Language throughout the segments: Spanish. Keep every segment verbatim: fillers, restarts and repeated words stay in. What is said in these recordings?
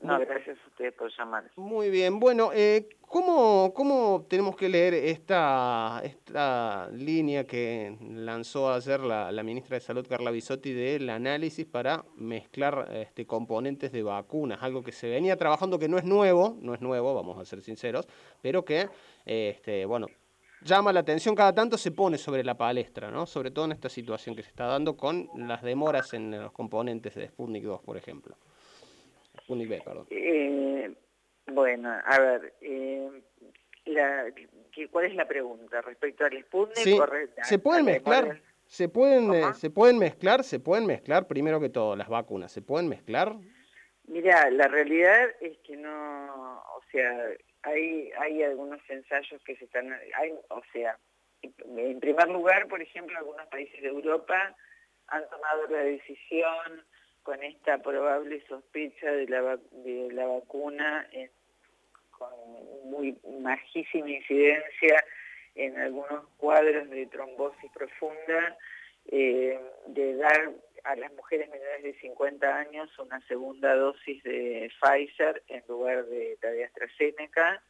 No, gracias a ustedes por llamar. Muy bien, bueno, eh, ¿cómo, cómo tenemos que leer esta, esta línea que lanzó ayer la, la ministra de Salud, Carla Bisotti, del análisis para mezclar este, componentes de vacunas? Algo que se venía trabajando, que no es nuevo, no es nuevo, vamos a ser sinceros, pero que, este, bueno, llama la atención, cada tanto se pone sobre la palestra, ¿no? Sobre todo en esta situación que se está dando con las demoras en los componentes de Sputnik dos, por ejemplo. Sputnik B, perdón. Eh, bueno, a ver, eh, la, ¿qué, ¿cuál es la pregunta? ¿Respecto al Sputnik o Sí, re, se a, a pueden la demora mezclar, del... se pueden, ¿Cómo? eh, se pueden mezclar, se pueden mezclar, primero que todo, las vacunas, ¿se pueden mezclar? Mira, la realidad es que no, o sea, hay, hay algunos ensayos que se están, hay, o sea, en primer lugar, por ejemplo, algunos países de Europa han tomado la decisión con esta probable sospecha de la, de la vacuna en, con muy bajísima incidencia en algunos cuadros de trombosis profunda, eh, de dar a las mujeres menores de cincuenta años una segunda dosis de Pfizer en lugar de la de AstraZeneca,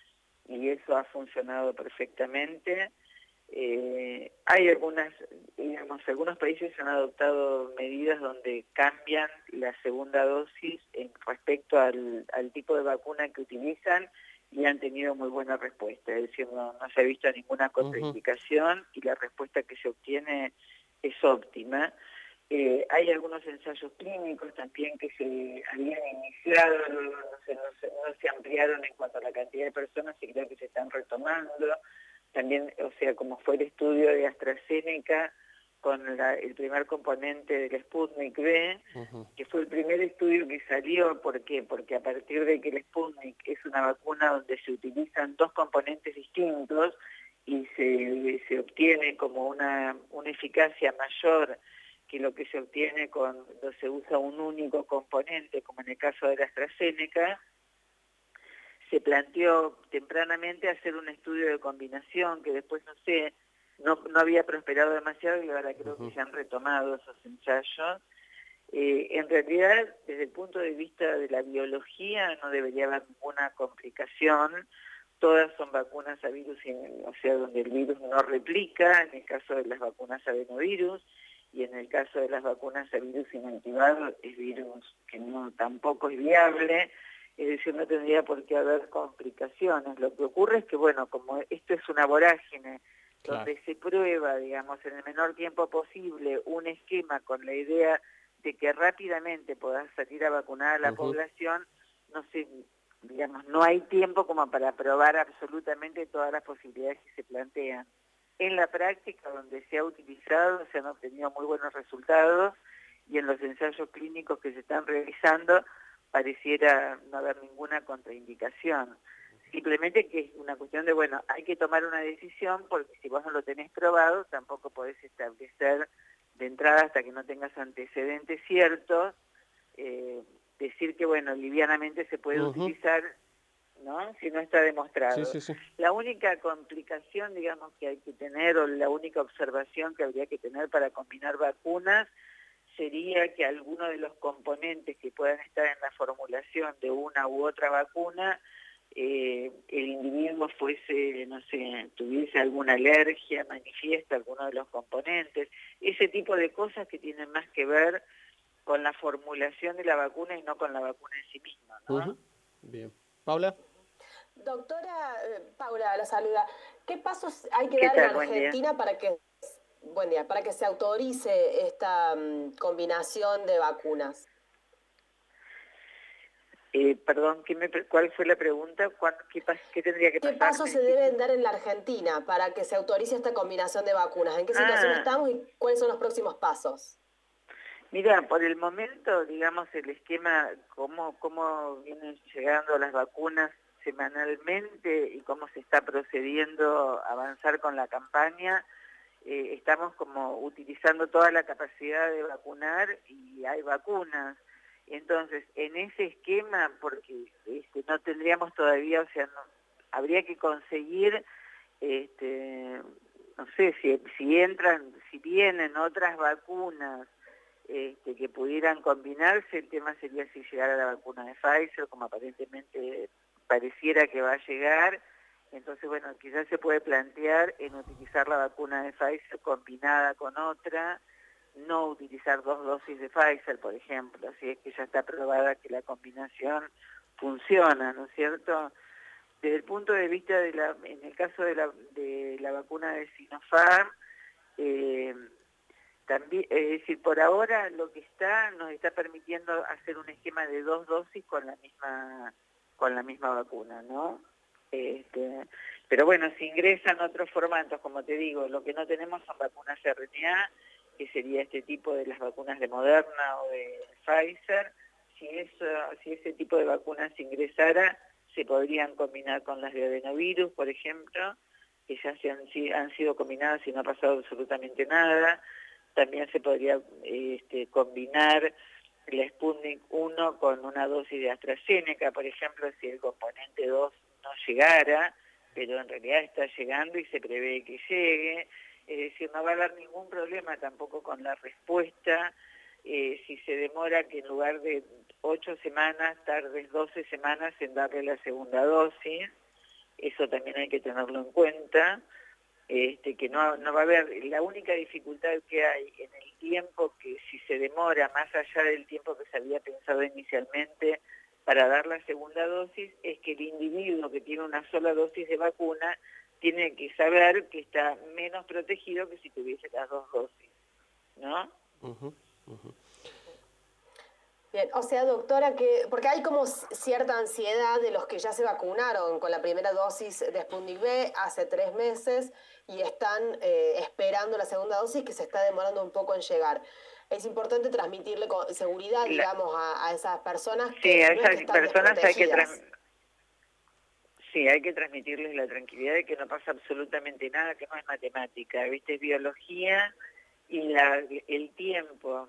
y eso ha funcionado perfectamente. Eh, hay algunas, digamos, algunos países han adoptado medidas donde cambian la segunda dosis en respecto al, al tipo de vacuna que utilizan y han tenido muy buena respuesta, es decir, no, no se ha visto ninguna Ujú. contraindicación y la respuesta que se obtiene es óptima. Eh, hay algunos ensayos clínicos también que se habían iniciado, no, no, se, no, se, no se ampliaron en cuanto a la cantidad de personas y creo que se están retomando. También, o sea, como fue el estudio de AstraZeneca con la, el primer componente del Sputnik B, Ujú. que fue el primer estudio que salió. ¿Por qué? Porque a partir de que el Sputnik es una vacuna donde se utilizan dos componentes distintos y se, se obtiene como una, una eficacia mayor que lo que se obtiene cuando se usa un único componente, como en el caso de la AstraZeneca, se planteó tempranamente hacer un estudio de combinación que después, no sé, no, no había prosperado demasiado y ahora creo que Ujú. se han retomado esos ensayos. Eh, en realidad, desde el punto de vista de la biología, no debería haber ninguna complicación. Todas son vacunas a virus, o sea, donde el virus no replica, en el caso de las vacunas adenovirus, y en el caso de las vacunas a virus inactivado es virus que no tampoco es viable, es decir, no tendría por qué haber complicaciones. Lo que ocurre es que, bueno, como esto es una vorágine, Claro. donde se prueba, digamos, en el menor tiempo posible un esquema con la idea de que rápidamente puedas salir a vacunar a la Ujú. población, no sé, digamos, no hay tiempo como para probar absolutamente todas las posibilidades que se plantean. En la práctica, donde se ha utilizado, se han obtenido muy buenos resultados y en los ensayos clínicos que se están realizando pareciera no haber ninguna contraindicación. Simplemente que es una cuestión de, bueno, hay que tomar una decisión porque si vos no lo tenés probado, tampoco podés establecer de entrada hasta que no tengas antecedentes ciertos, eh, decir que, bueno, livianamente se puede Ujú. utilizar, ¿no?, si no está Sí, demostrado. sí, sí. La única complicación, digamos, que hay que tener, o la única observación que habría que tener para combinar vacunas, sería que alguno de los componentes que puedan estar en la formulación de una u otra vacuna, eh, el individuo fuese, no sé, tuviese alguna alergia, manifiesta alguno de los componentes, ese tipo de cosas que tienen más que ver con la formulación de la vacuna y no con la vacuna en sí misma, ¿no? Ujú. Bien. Paula. Doctora eh, Paula, la saluda. ¿Qué pasos hay que ¿Qué dar en tal? Buen día. Argentina para que, buen día, para que se autorice esta mm, combinación de vacunas? Eh, perdón, ¿qué me, ¿cuál fue la pregunta? ¿Cuán- ¿Qué, pas- ¿Qué tendría que ¿Qué pasar? pasos ¿Me se dijiste? deben dar en la Argentina para que se autorice esta combinación de vacunas? ¿En qué situación Ah, estamos y cuáles son los próximos pasos? mira, por el momento, digamos, el esquema, cómo, cómo vienen llegando las vacunas semanalmente y cómo se está procediendo a avanzar con la campaña, eh, estamos como utilizando toda la capacidad de vacunar y hay vacunas. Entonces, en ese esquema, porque este, no tendríamos todavía, o sea, no, habría que conseguir, este, no sé, si, si entran, si vienen otras vacunas este, que pudieran combinarse. El tema sería si llegara la vacuna de Pfizer, como aparentemente pareciera que va a llegar. Entonces, bueno, quizás se puede plantear en utilizar la vacuna de Pfizer combinada con otra, no utilizar dos dosis de Pfizer, por ejemplo, si es que ya está probada que la combinación funciona, ¿no es cierto? Desde el punto de vista de la, en el caso de la, de la vacuna de Sinopharm, eh, también, es decir, por ahora lo que está nos está permitiendo hacer un esquema de dos dosis con la misma, con la misma vacuna, ¿no? Este, pero bueno, si ingresan otros formatos, como te digo, lo que no tenemos son vacunas R N A, que sería este tipo de las vacunas de Moderna o de Pfizer. Si, eso, si ese tipo de vacunas ingresara, se podrían combinar con las de adenovirus, por ejemplo, que ya se han, han sido combinadas y no ha pasado absolutamente nada. También se podría este, combinar la Sputnik uno con una dosis de AstraZeneca, por ejemplo, si el componente dos no llegara, pero en realidad está llegando y se prevé que llegue. Es decir, no va a haber ningún problema tampoco con la respuesta. Eh, si se demora que en lugar de ocho semanas, tardes doce semanas en darle la segunda dosis, eso también hay que tenerlo en cuenta, este, que no, no va a haber, la única dificultad que hay en el tiempo, que si se demora más allá del tiempo que se había pensado inicialmente para dar la segunda dosis, es que el individuo que tiene una sola dosis de vacuna tiene que saber que está menos protegido que si tuviese las dos dosis, ¿no? Uh-huh, uh-huh. Bien, o sea, doctora, que porque hay como cierta ansiedad de los que ya se vacunaron con la primera dosis de Sputnik V hace tres meses y están eh, esperando la segunda dosis que se está demorando un poco en llegar. Es importante transmitirle con seguridad, La, digamos, a, a esas personas que sí, a no es esas que están personas hay que desprotegidas. Sí, hay que transmitirles la tranquilidad de que no pasa absolutamente nada, que no es matemática, ¿viste? Es biología y la, el tiempo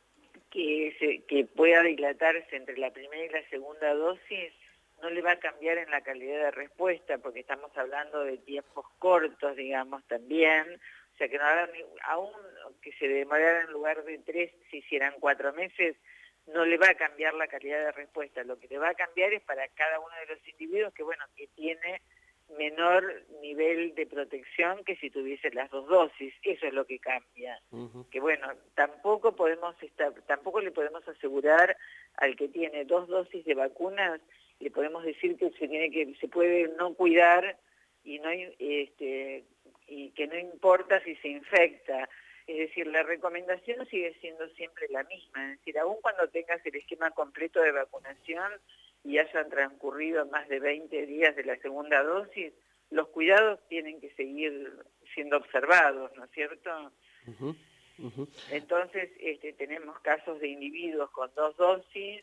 que, se, que pueda dilatarse entre la primera y la segunda dosis no le va a cambiar en la calidad de respuesta, porque estamos hablando de tiempos cortos, digamos, también. O sea, que no hagan, aún que se demorara en lugar de tres, si hicieran cuatro meses, no le va a cambiar la calidad de respuesta. Lo que le va a cambiar es para cada uno de los individuos que, bueno, que tiene menor nivel de protección que si tuviese las dos dosis. Eso es lo que cambia. Uh-huh. Que, bueno, tampoco podemos estar, tampoco le podemos asegurar al que tiene dos dosis de vacunas, le podemos decir que se tiene que se puede no cuidar y no este y que no importa si se infecta. Es decir, la recomendación sigue siendo siempre la misma, es decir, aun cuando tengas el esquema completo de vacunación y hayan transcurrido más de veinte días de la segunda dosis, los cuidados tienen que seguir siendo observados, ¿no es cierto? Uh-huh. Uh-huh. Entonces, este, tenemos casos de individuos con dos dosis,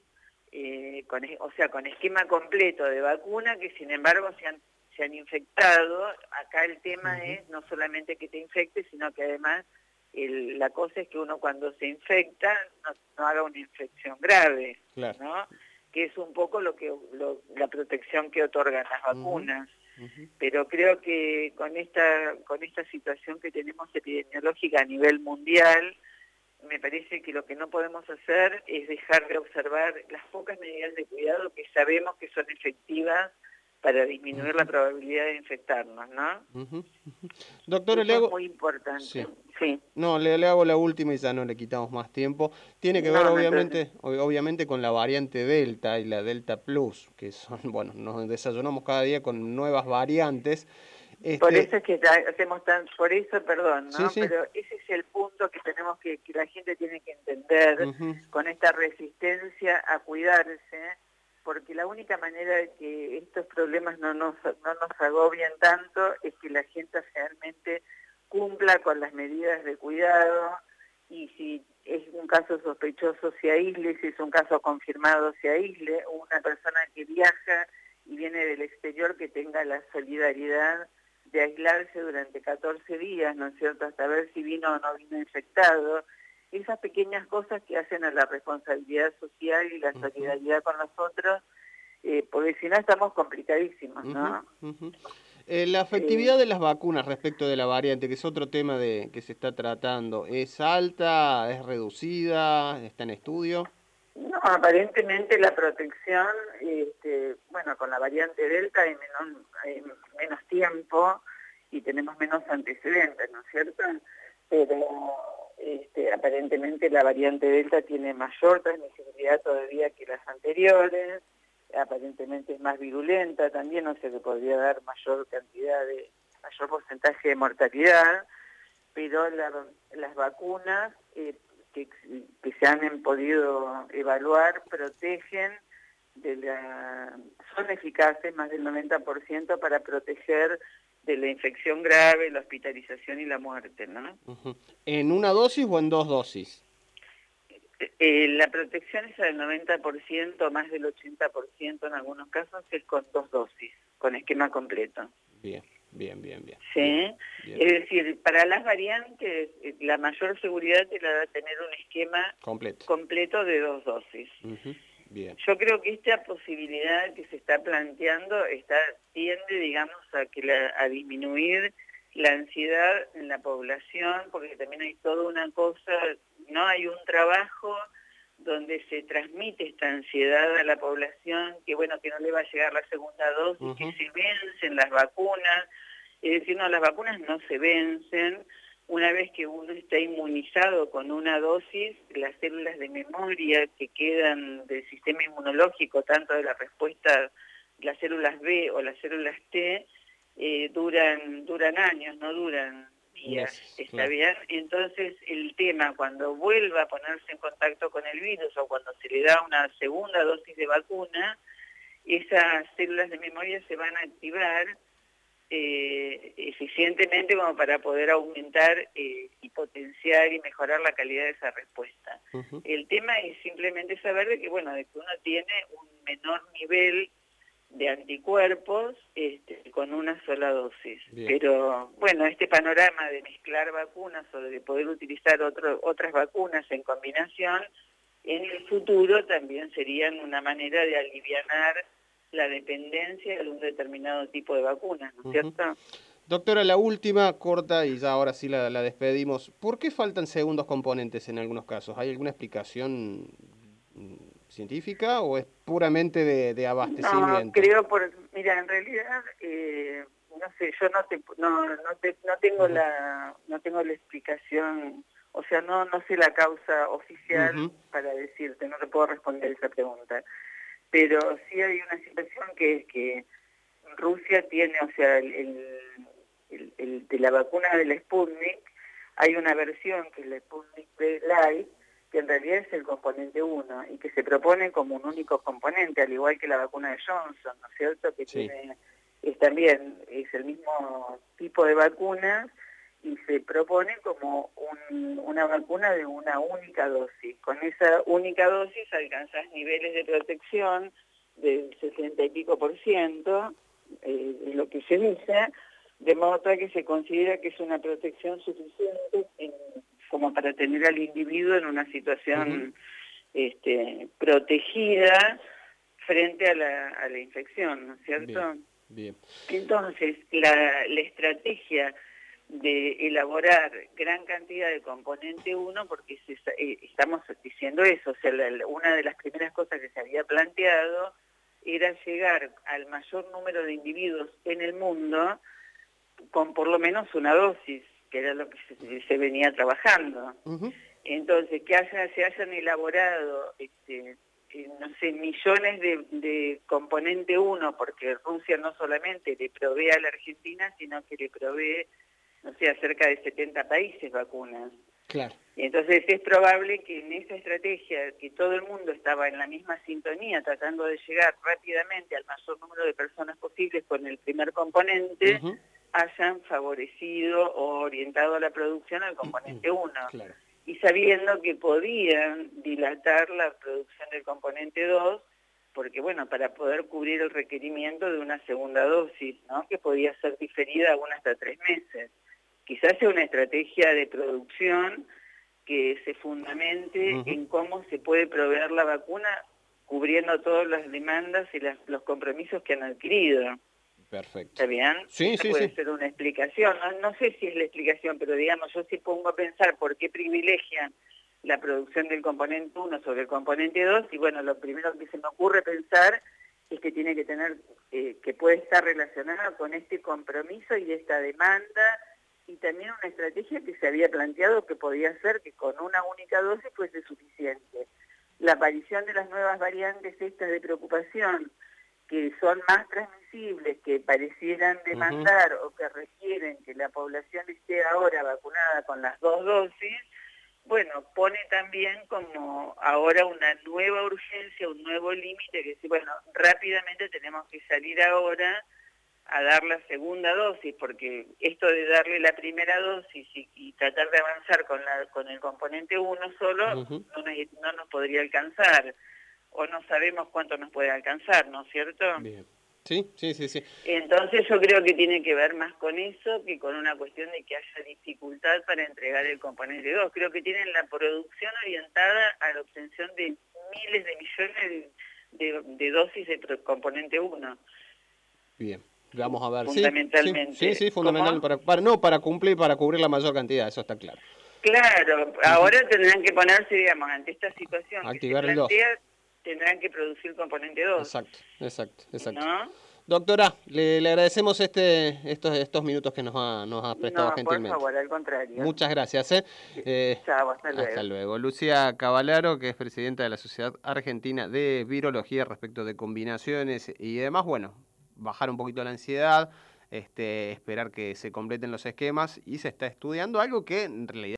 eh, con, o sea, con esquema completo de vacuna, que sin embargo se han, se han infectado. Acá el tema uh-huh. es no solamente que te infectes, sino que además El, la cosa es que uno cuando se infecta no, no haga una infección grave, claro. ¿no? Que es un poco lo que lo, la protección que otorgan las vacunas. Uh-huh. Uh-huh. Pero creo que con esta con esta situación que tenemos epidemiológica a nivel mundial, me parece que lo que no podemos hacer es dejar de observar las pocas medidas de cuidado que sabemos que son efectivas para disminuir uh-huh. la probabilidad de infectarnos, ¿no? Uh-huh. Uh-huh. Doctora, Eso le hago... es muy importante. Sí. Sí. No, le, le hago la última y ya no le quitamos más tiempo. Tiene que no, ver, no obviamente, obviamente con la variante Delta y la Delta Plus, que son, bueno, nos desayunamos cada día con nuevas variantes. Este... Por eso es que hacemos tan, por eso, perdón, ¿no? Sí, sí. Pero ese es el punto que tenemos que, que la gente tiene que entender uh-huh. con esta resistencia a cuidarse, porque la única manera de que estos problemas no nos, no nos agobien tanto es que la gente realmente cumpla con las medidas de cuidado y si es un caso sospechoso se aísle, si es un caso confirmado se aísle, o una persona que viaja y viene del exterior que tenga la solidaridad de aislarse durante catorce días, ¿no es cierto?, hasta ver si vino o no vino infectado. Esas pequeñas cosas que hacen a la responsabilidad social y la solidaridad uh-huh. con los otros, eh, porque si no estamos complicadísimos, ¿no? Uh-huh. Uh-huh. Eh, la efectividad de las vacunas respecto de la variante, que es otro tema de que se está tratando, ¿es alta, es reducida, está en estudio? No, aparentemente la protección, este, bueno, con la variante Delta hay menos, hay menos tiempo y tenemos menos antecedentes, ¿no es cierto? Pero este, aparentemente la variante Delta tiene mayor transmisibilidad todavía que las anteriores, aparentemente es más virulenta también, o sea que podría dar mayor cantidad de, mayor porcentaje de mortalidad, pero la, las vacunas eh, que, que se han podido evaluar protegen, de la, son eficaces más del noventa por ciento para proteger de la infección grave, la hospitalización y la muerte, ¿no? Uh-huh. ¿En una dosis o en dos dosis? Eh, la protección es del noventa por ciento, más del ochenta por ciento en algunos casos, es con dos dosis, con esquema completo. Bien, bien, bien, bien. Sí, bien, bien. Es decir, para las variantes, la mayor seguridad te la da tener un esquema completo, completo de dos dosis. Uh-huh. Bien. Yo creo que esta posibilidad que se está planteando está tiende, digamos, a, que la, a disminuir la ansiedad en la población, porque también hay toda una cosa, no hay un trabajo donde se transmite esta ansiedad a la población, que bueno, que no le va a llegar la segunda dosis, uh-huh. que se vencen las vacunas, es decir, no, las vacunas no se vencen. Una vez que uno está inmunizado con una dosis, las células de memoria que quedan del sistema inmunológico, tanto de la respuesta, las células B o las células T, eh, duran, duran años, no duran días, yes, ¿está claro. bien? Entonces el tema, cuando vuelva a ponerse en contacto con el virus o cuando se le da una segunda dosis de vacuna, esas células de memoria se van a activar Eh, eficientemente como para poder aumentar eh, y potenciar y mejorar la calidad de esa respuesta. Uh-huh. El tema es simplemente saber de que, bueno, de que uno tiene un menor nivel de anticuerpos este, con una sola dosis. Bien. Pero, bueno, este panorama de mezclar vacunas o de poder utilizar otro, otras vacunas en combinación, en el futuro también serían una manera de alivianar la dependencia de un determinado tipo de vacunas, ¿no es uh-huh. cierto? Doctora, la última, corta, y ya ahora sí la, la despedimos. ¿Por qué faltan segundos componentes en algunos casos? ¿Hay alguna explicación científica o es puramente de, de abastecimiento? No, creo por... Mira, en realidad, eh, no sé, yo no te, no, no te, no tengo uh-huh. la, no tengo la explicación, o sea, no, no sé la causa oficial uh-huh. para decirte, no te puedo responder esa pregunta. Pero sí hay una situación que es que Rusia tiene, o sea, el, el, el, de la vacuna del Sputnik, hay una versión que es la Sputnik V Light, que en realidad es el componente uno, y que se propone como un único componente, al igual que la vacuna de Johnson, ¿no es cierto? Que sí. tiene, es también, es el mismo tipo de vacuna, y se propone como un, una vacuna de una única dosis. Con esa única dosis alcanzás niveles de protección del sesenta y pico por ciento, eh, de lo que se dice, de modo tal que se considera que es una protección suficiente en, como para tener al individuo en una situación uh-huh. este, protegida frente a la, a la infección, ¿no es cierto? Bien, bien. Entonces, la, la estrategia de elaborar gran cantidad de componente uno, porque se, eh, estamos diciendo eso, o sea, la, una de las primeras cosas que se había planteado era llegar al mayor número de individuos en el mundo con por lo menos una dosis, que era lo que se, se venía trabajando. Uh-huh. Entonces, que haya, se hayan elaborado, este, eh, no sé, millones de, de componente uno, porque Rusia no solamente le provee a la Argentina, sino que le provee, no sé, a cerca de setenta países vacunas. Claro. Y entonces es probable que en esa estrategia, que todo el mundo estaba en la misma sintonía, tratando de llegar rápidamente al mayor número de personas posibles con el primer componente, uh-huh. hayan favorecido o orientado a la producción al componente uno. Claro. Y sabiendo que podían dilatar la producción del componente dos, porque bueno, para poder cubrir el requerimiento de una segunda dosis, ¿no? Que podía ser diferida aún hasta tres meses. Quizás sea una estrategia de producción que se fundamente uh-huh. en cómo se puede proveer la vacuna cubriendo todas las demandas y las, los compromisos que han adquirido. Perfecto. ¿Está bien? Sí, Esa sí, puede sí. ser una explicación. No, no sé si es la explicación, pero digamos, yo sí pongo a pensar por qué privilegian la producción del componente uno sobre el componente dos, y bueno, lo primero que se me ocurre pensar es que tiene que tener, eh, que puede estar relacionado con este compromiso y esta demanda, y también una estrategia que se había planteado que podía ser que con una única dosis fuese suficiente. La aparición de las nuevas variantes estas de preocupación, que son más transmisibles, que parecieran demandar uh-huh. o que requieren que la población esté ahora vacunada con las dos dosis, bueno, pone también como ahora una nueva urgencia, un nuevo límite, que dice, bueno, rápidamente tenemos que salir ahora a dar la segunda dosis, porque esto de darle la primera dosis y, y tratar de avanzar con, la, con el componente uno solo, uh-huh. no, nos, no nos podría alcanzar, o no sabemos cuánto nos puede alcanzar, ¿no es cierto? Bien. Sí, sí, sí, sí. Entonces yo creo que tiene que ver más con eso que con una cuestión de que haya dificultad para entregar el componente dos. Creo que tienen la producción orientada a la obtención de miles de millones de, de, de dosis de componente uno. Bien. Vamos a ver, fundamentalmente. Sí, sí, sí, fundamental para, para, no, para cumplir, para cubrir la mayor cantidad, eso está claro. Claro, ahora uh-huh. tendrán que ponerse, digamos, ante esta situación activar que se plantea, el dos. Tendrán que producir componente dos. Exacto, exacto, exacto. ¿No? Doctora, le, le agradecemos este, estos, estos minutos que nos ha, nos ha prestado no, gentilmente. por favor, al contrario. Muchas gracias. ¿eh? Eh, Chao, hasta luego. Hasta luego. Lucía Cavallaro, que es presidenta de la Sociedad Argentina de Virología respecto de combinaciones y demás, bueno, bajar un poquito la ansiedad, este, esperar que se completen los esquemas, y se está estudiando algo que en realidad